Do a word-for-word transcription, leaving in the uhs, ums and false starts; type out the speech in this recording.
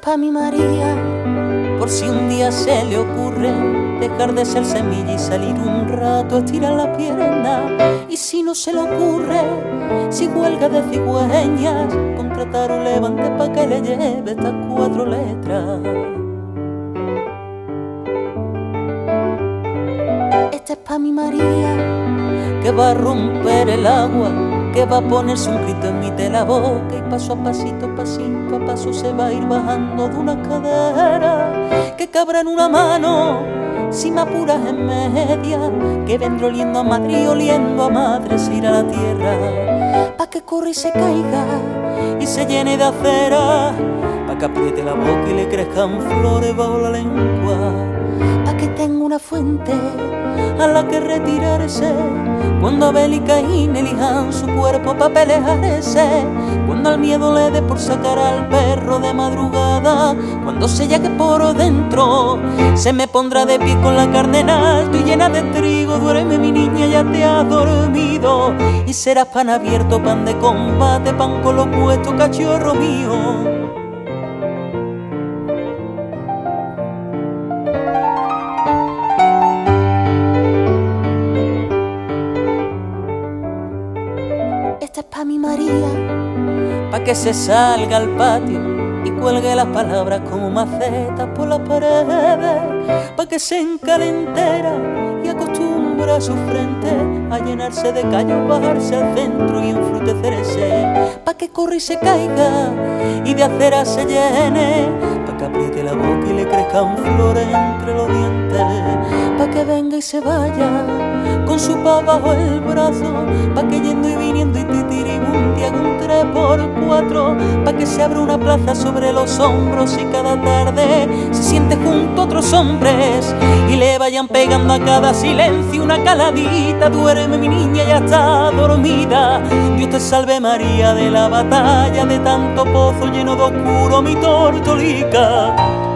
pa' mi María, por si un día se le ocurre dejar de ser semilla y salir un rato a estirar la pierna. Y si no se le ocurre, si huelga de cigüeñas, contratar un levante pa' que le lleve estas cuatro letras. Este es pa' mi María, que va a romper el agua, que va a ponerse un grito en mitad de la boca y paso a pasito, pasito a paso se va a ir bajando de una cadera, que cabrá en una mano, si me apuras en media, que vendrá oliendo a madre y oliendo a madre se irá a la tierra, pa' que corra y se caiga y se llene de acera, pa' que apriete la boca y le crezcan flores bajo la lengua, pa' que tenga una fuente a la que retirarse cuando Abel y Caín elijan su cuerpo pa' pelearse, cuando al miedo le dé por sacar al perro de madrugada, cuando se llague por dentro, se me pondrá de pie con la carne en alto y llena de trigo. Duerme mi niña, ya te has dormido, y serás pan abierto, pan de combate, pan con lo puesto, cachorro mío. Esta es pa' mi María, pa' que se salga al patio y cuelgue las palabras como macetas por las paredes, pa' que se encalentera y acostumbra su frente a llenarse de callos, bajarse al centro y enfrutecerse, pa' que corra y se caiga y de acera se llene, pa' que apriete la boca y le crezcan flores entre los dientes, pa' que venga y se vaya con su pa' bajo el brazo, pa' que yendo y viniendo y titiribundi haga un tres por cuatro, pa' que se abra una plaza sobre los hombros y cada tarde se siente junto a otros hombres y le vayan pegando a cada silencio una caladita. Duerme mi niña, ya está dormida. Dios te salve María de la batalla, de tanto pozo lleno de oscuro mi tortolica.